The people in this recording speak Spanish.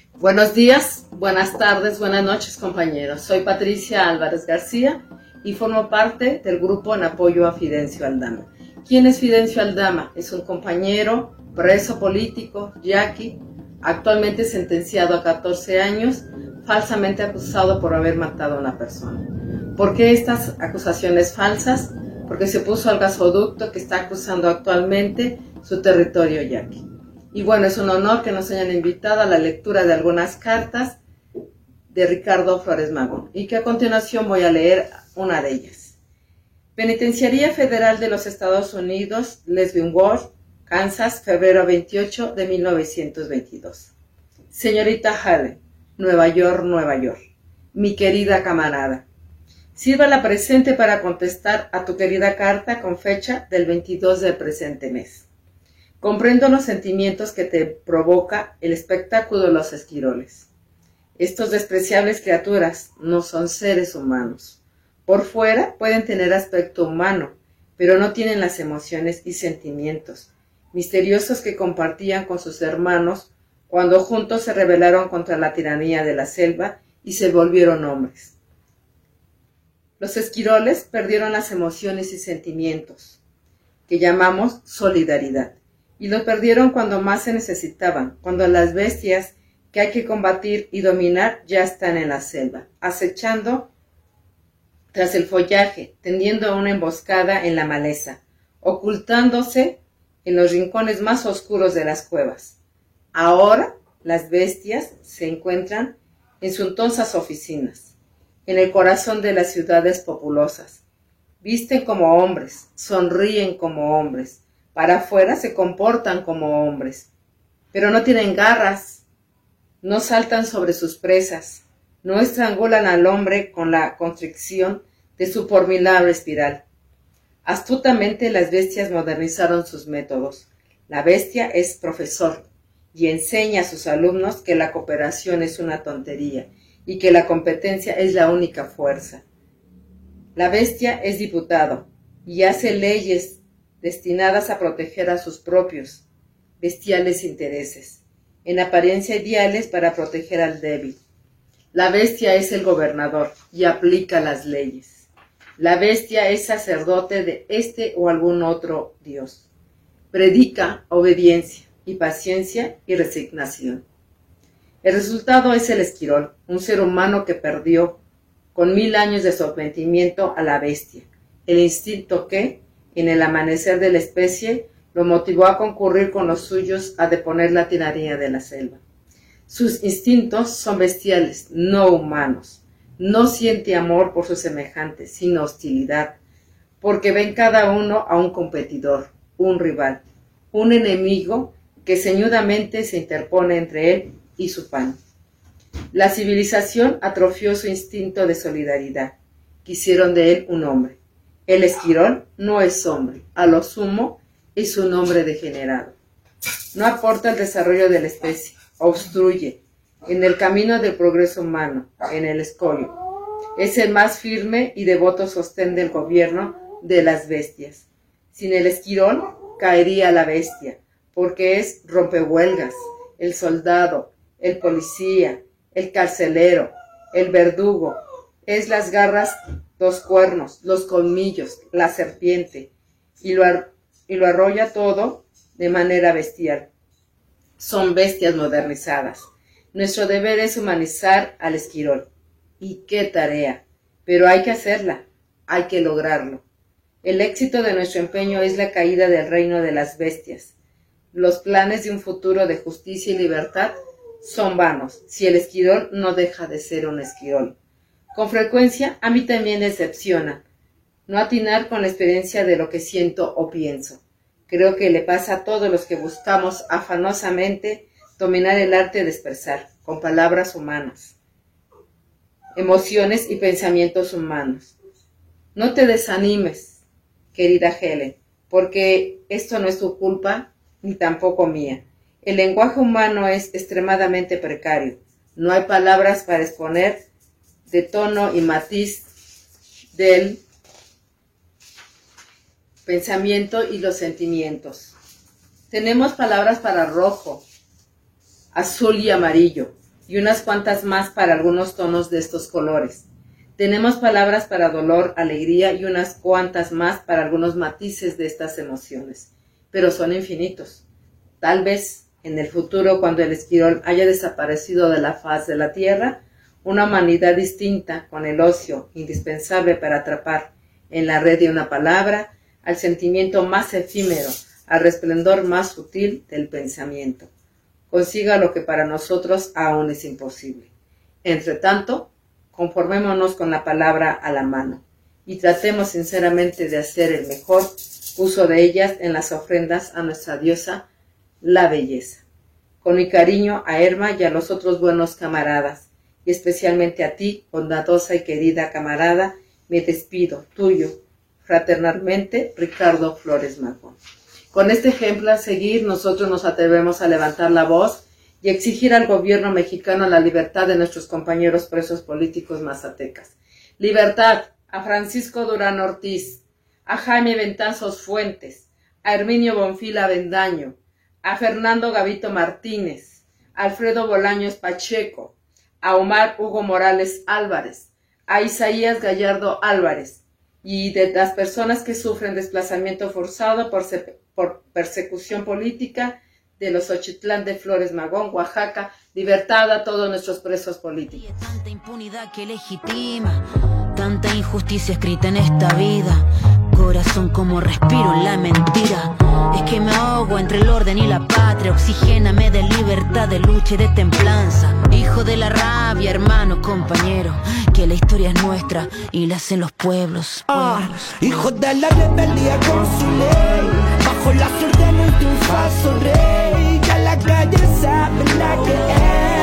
Buenos días, buenas tardes, buenas noches, compañeros. Soy Patricia Álvarez García y formo parte del grupo en apoyo a Fidencio Aldama. ¿Quién es Fidencio Aldama? Es un compañero preso político, yaqui, actualmente sentenciado a 14 años, falsamente acusado por haber matado a una persona. ¿Por qué estas acusaciones falsas? Porque se opuso al gasoducto que está acusando actualmente su territorio yaqui. Y bueno, es un honor que nos hayan invitado a la lectura de algunas cartas de Ricardo Flores Magón y que a continuación voy a leer una de ellas. Penitenciaría Federal de los Estados Unidos, Leavenworth, Kansas, febrero 28 de 1922. Señorita Hale, Nueva York, Nueva York. Mi querida camarada, sirva la presente para contestar a tu querida carta con fecha del 22 del presente mes. Comprendo los sentimientos que te provoca el espectáculo de los esquiroles. Estos despreciables criaturas no son seres humanos. Por fuera pueden tener aspecto humano, pero no tienen las emociones y sentimientos misteriosos que compartían con sus hermanos cuando juntos se rebelaron contra la tiranía de la selva y se volvieron hombres. Los esquiroles perdieron las emociones y sentimientos, que llamamos solidaridad. Y los perdieron cuando más se necesitaban, cuando las bestias que hay que combatir y dominar ya están en la selva, acechando tras el follaje, tendiendo una emboscada en la maleza, ocultándose en los rincones más oscuros de las cuevas. Ahora las bestias se encuentran en suntuosas oficinas, en el corazón de las ciudades populosas. Visten como hombres, sonríen como hombres, para afuera se comportan como hombres, pero no tienen garras, no saltan sobre sus presas, no estrangulan al hombre con la constricción de su formidable espiral. Astutamente las bestias modernizaron sus métodos. La bestia es profesor y enseña a sus alumnos que la cooperación es una tontería y que la competencia es la única fuerza. La bestia es diputado y hace leyes destinadas a proteger a sus propios bestiales intereses, en apariencia ideales para proteger al débil. La bestia es el gobernador y aplica las leyes. La bestia es sacerdote de este o algún otro dios. Predica obediencia y paciencia y resignación. El resultado es el esquirol, un ser humano que perdió, con 1000 años de sometimiento a la bestia, el instinto que, en el amanecer de la especie, lo motivó a concurrir con los suyos a deponer la tiranía de la selva. Sus instintos son bestiales, no humanos. No siente amor por sus semejantes, sino hostilidad, porque ven cada uno a un competidor, un rival, un enemigo que ceñudamente se interpone entre él y su pan. La civilización atrofió su instinto de solidaridad. Quisieron de él un hombre. El esquirol no es hombre, a lo sumo es un hombre degenerado. No aporta el desarrollo de la especie, obstruye en el camino del progreso humano, en el escollo. Es el más firme y devoto sostén del gobierno de las bestias. Sin el esquirol caería la bestia, porque es rompehuelgas, el soldado, el policía, el carcelero, el verdugo, es las garras, los cuernos, los colmillos, la serpiente, y lo arrolla todo de manera bestial. Son bestias modernizadas. Nuestro deber es humanizar al esquirol. ¡Y qué tarea! Pero hay que hacerla, hay que lograrlo. El éxito de nuestro empeño es la caída del reino de las bestias. Los planes de un futuro de justicia y libertad son vanos si el esquirol no deja de ser un esquirol. Con frecuencia a mí también me decepciona no atinar con la experiencia de lo que siento o pienso. Creo que le pasa a todos los que buscamos afanosamente dominar el arte de expresar, con palabras humanas, emociones y pensamientos humanos. No te desanimes, querida Helen, porque esto no es tu culpa ni tampoco mía. El lenguaje humano es extremadamente precario. No hay palabras para exponer de tono y matiz del pensamiento y los sentimientos. Tenemos palabras para rojo, azul y amarillo, y unas cuantas más para algunos tonos de estos colores. Tenemos palabras para dolor, alegría y unas cuantas más para algunos matices de estas emociones, pero son infinitos. Tal vez en el futuro, cuando el esquirol haya desaparecido de la faz de la tierra, una humanidad distinta, con el ocio indispensable para atrapar en la red de una palabra al sentimiento más efímero, al resplendor más sutil del pensamiento, consiga lo que para nosotros aún es imposible. Entre tanto, conformémonos con la palabra a la mano y tratemos sinceramente de hacer el mejor uso de ellas en las ofrendas a nuestra diosa, la belleza. Con mi cariño a Erma y a los otros buenos camaradas, y especialmente a ti, bondadosa y querida camarada, me despido, tuyo, fraternalmente, Ricardo Flores Magón. Con este ejemplo a seguir, nosotros nos atrevemos a levantar la voz y exigir al gobierno mexicano la libertad de nuestros compañeros presos políticos mazatecas. Libertad a Francisco Durán Ortiz, a Jaime Ventazos Fuentes, a Herminio Bonfil Avendaño, a Fernando Gavito Martínez, a Alfredo Bolaños Pacheco, a Omar Hugo Morales Álvarez, a Isaías Gallardo Álvarez y de las personas que sufren desplazamiento forzado por persecución política de los Xochitlán de Flores Magón, Oaxaca. Libertad a todos nuestros presos políticos. Tanta impunidad que legitima, tanta injusticia escrita en esta vida. Corazón, como respiro en la mentira. Es que me ahogo entre el orden y la patria. Oxigéname de libertad, de lucha y de templanza. Hijo de la rabia, hermano, compañero, que la historia es nuestra y la hacen los pueblos. Hijo de la rebeldía con su ley, bajo las órdenes de un falso rey. Ya la calle sabe la que es.